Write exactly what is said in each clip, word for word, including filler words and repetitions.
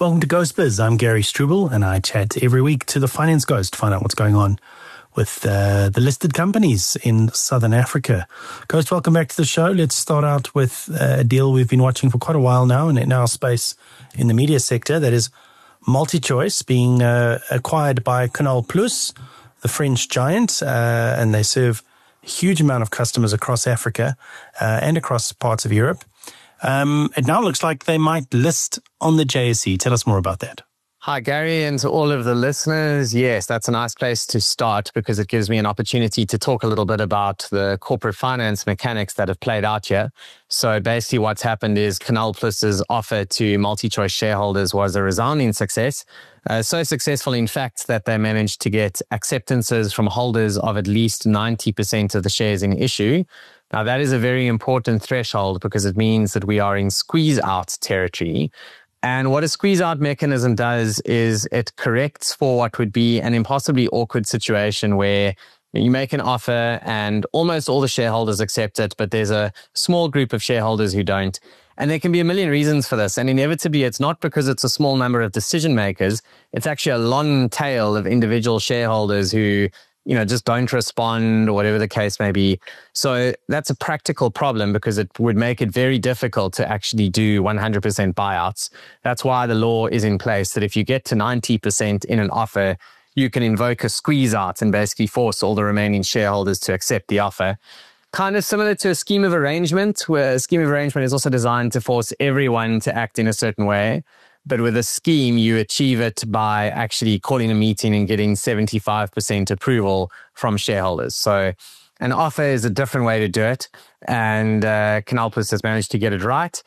Welcome to Ghost Biz. I'm Gary Struble, and I chat every week to the Finance Ghost to find out what's going on with uh, the listed companies in Southern Africa. Ghost, welcome back to the show. Let's start out with a deal we've been watching for quite a while now and in our space in the media sector. That is MultiChoice being uh, acquired by Canal Plus, the French giant, uh, and they serve a huge amount of customers across Africa uh, and across parts of Europe. Um, it now looks like they might list on the J S E. Tell us more about that. Hi, Gary, and to all of the listeners. Yes, that's a nice place to start because it gives me an opportunity to talk a little bit about the corporate finance mechanics that have played out here. So basically what's happened is Canal Plus's offer to MultiChoice shareholders was a resounding success. Uh, so successful, in fact, that they managed to get acceptances from holders of at least ninety percent of the shares in issue. Now, that is a very important threshold because it means that we are in squeeze-out territory. And what a squeeze-out mechanism does is it corrects for what would be an impossibly awkward situation where you make an offer and almost all the shareholders accept it, but there's a small group of shareholders who don't. And there can be a million reasons for this. And inevitably, it's not because it's a small number of decision makers. It's actually a long tail of individual shareholders who, you know, just don't respond or whatever the case may be. So that's a practical problem because it would make it very difficult to actually do one hundred percent buyouts. That's why the law is in place that if you get to ninety percent in an offer, you can invoke a squeeze out and basically force all the remaining shareholders to accept the offer. Kind of similar to a scheme of arrangement, where a scheme of arrangement is also designed to force everyone to act in a certain way. But with a scheme, you achieve it by actually calling a meeting and getting seventy-five percent approval from shareholders. So an offer is a different way to do it. And uh, Canal Plus has managed to get it right.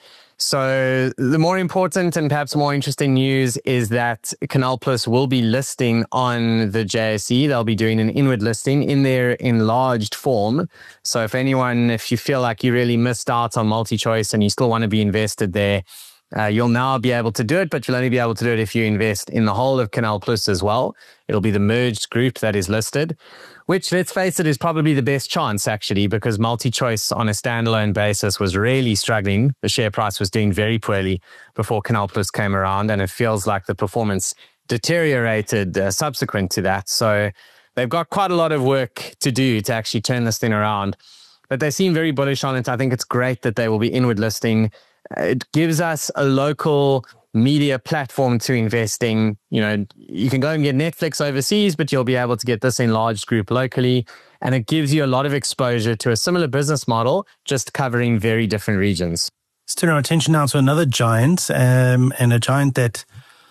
So the more important and perhaps more interesting news is that Canal Plus will be listing on the J S E. They'll be doing an inward listing in their enlarged form. So if anyone, if you feel like you really missed out on MultiChoice and you still want to be invested there, Uh, you'll now be able to do it, but you'll only be able to do it if you invest in the whole of Canal Plus as well. It'll be the merged group that is listed, which, let's face it, is probably the best chance, actually, because MultiChoice on a standalone basis was really struggling. The share price was doing very poorly before Canal Plus came around, and it feels like the performance deteriorated uh, subsequent to that. So they've got quite a lot of work to do to actually turn this thing around, but they seem very bullish on it. I think it's great that they will be inward listing. It gives us a local media platform to invest in. You know, you can go and get Netflix overseas, but you'll be able to get this enlarged group locally. And it gives you a lot of exposure to a similar business model, just covering very different regions. Let's turn our attention now to another giant, um, and a giant that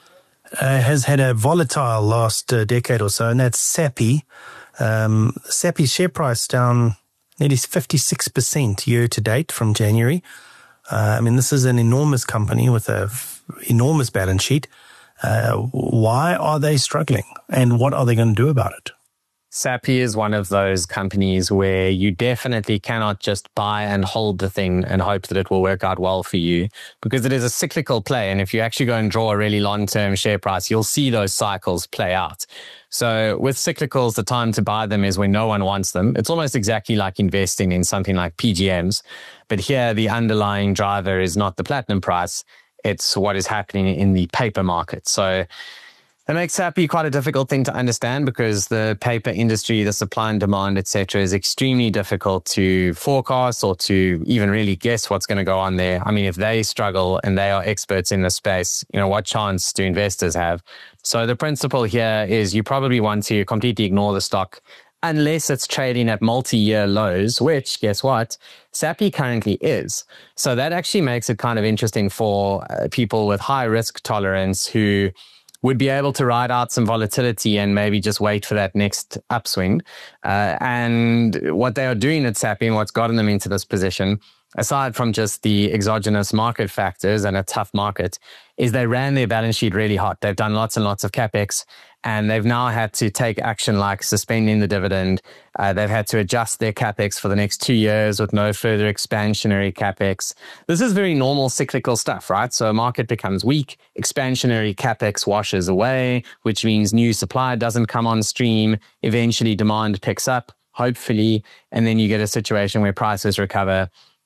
uh, has had a volatile last uh, decade or so, and that's Sappi. Um, Sappi's share price down nearly fifty-six percent year to date from January. Uh, I mean, this is an enormous company with a f- enormous balance sheet. Uh, why are they struggling, and what are they going to do about it? Sappi is one of those companies where you definitely cannot just buy and hold the thing and hope that it will work out well for you, because it is a cyclical play. And if you actually go and draw a really long-term share price, you'll see those cycles play out. So with cyclicals, the time to buy them is when no one wants them. It's almost exactly like investing in something like P G Ms. But here, the underlying driver is not the platinum price. It's what is happening in the paper market. So that makes Sappi quite a difficult thing to understand because the paper industry, the supply and demand, et cetera, is extremely difficult to forecast or to even really guess what's going to go on there. I mean, if they struggle and they are experts in the space, you know, what chance do investors have? So the principle here is you probably want to completely ignore the stock unless it's trading at multi-year lows, which, guess what, Sappi currently is. So that actually makes it kind of interesting for uh, people with high risk tolerance who would be able to ride out some volatility and maybe just wait for that next upswing. Uh, and what they are doing at Sappi and what's gotten them into this position, aside from just the exogenous market factors and a tough market, is they ran their balance sheet really hot. They've done lots and lots of capex, and they've now had to take action like suspending the dividend. Uh, they've had to adjust their capex for the next two years with no further expansionary capex. This is very normal cyclical stuff, right? So a market becomes weak, expansionary capex washes away, which means new supply doesn't come on stream. Eventually demand picks up, hopefully, and then you get a situation where prices recover.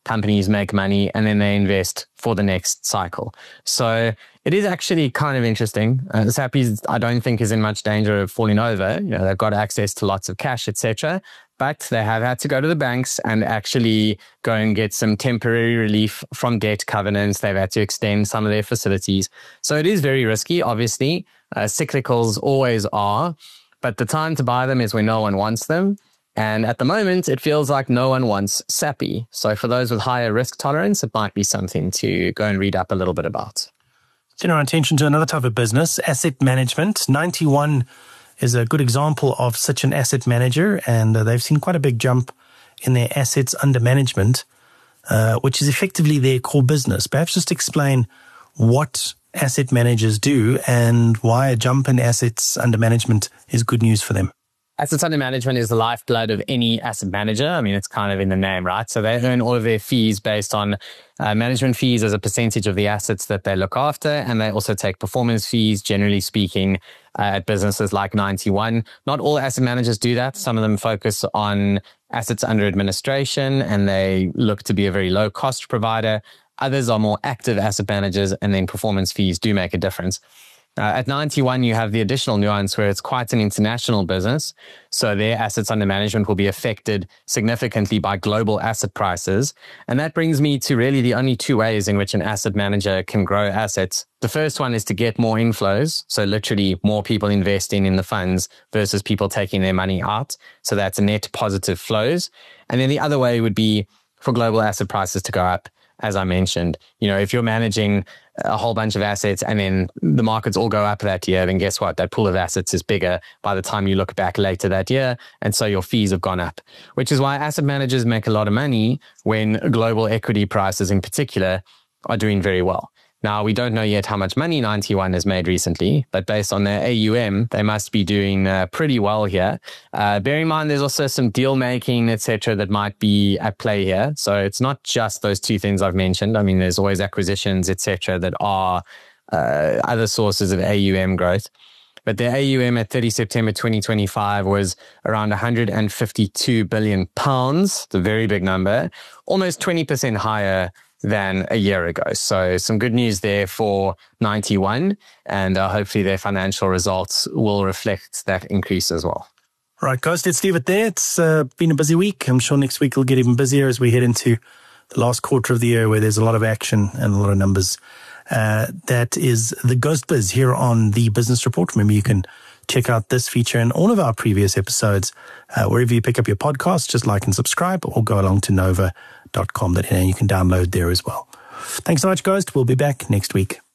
companies make money, and then they invest for the next cycle. So it is actually kind of interesting. Uh, Sappi, I don't think, is in much danger of falling over. You know, they've got access to lots of cash, et cetera. But they have had to go to the banks and actually go and get some temporary relief from debt covenants. They've had to extend some of their facilities. So it is very risky, obviously. Uh, cyclicals always are. But the time to buy them is when no one wants them. And at the moment, it feels like no one wants Sappi. So for those with higher risk tolerance, it might be something to go and read up a little bit about. Turn our attention to another type of business, asset management. ninety one is a good example of such an asset manager, and uh, they've seen quite a big jump in their assets under management, uh, which is effectively their core business. Perhaps just explain what asset managers do and why a jump in assets under management is good news for them. Assets under management is the lifeblood of any asset manager. I mean, it's kind of in the name, right? So they earn all of their fees based on uh, management fees as a percentage of the assets that they look after. And they also take performance fees, generally speaking, uh, at businesses like ninety one. Not all asset managers do that. Some of them focus on assets under administration and they look to be a very low cost provider. Others are more active asset managers, and then performance fees do make a difference. Uh, at ninety one, you have the additional nuance where it's quite an international business. So their assets under management will be affected significantly by global asset prices. And that brings me to really the only two ways in which an asset manager can grow assets. The first one is to get more inflows. So literally more people investing in the funds versus people taking their money out. So that's net positive flows. And then the other way would be for global asset prices to go up. As I mentioned, you know, if you're managing a whole bunch of assets and then the markets all go up that year, then guess what? That pool of assets is bigger by the time you look back later that year. And so your fees have gone up, which is why asset managers make a lot of money when global equity prices in particular are doing very well. Now, we don't know yet how much money ninety one has made recently, but based on their A U M, they must be doing uh, pretty well here. Uh, bear in mind, there's also some deal making, et cetera, that might be at play here. So it's not just those two things I've mentioned. I mean, there's always acquisitions, et cetera, that are uh, other sources of A U M growth. But their A U M at thirtieth September twenty twenty-five was around one hundred fifty-two billion pounds. It's a very big number, almost twenty percent higher than a year ago. So some good news there for ninety one, and uh, hopefully their financial results will reflect that increase as well. Right, guys, let's leave it there. It's uh, been a busy week. I'm sure next week will get even busier as we head into the last quarter of the year where there's a lot of action and a lot of numbers. Uh, that is the Ghost Biz here on the Business Report. Remember, you can check out this feature and all of our previous episodes uh, wherever you pick up your podcast. Just like and subscribe, or go along to nova dot com and you can download there as well. Thanks so much, Ghost. We'll be back next week.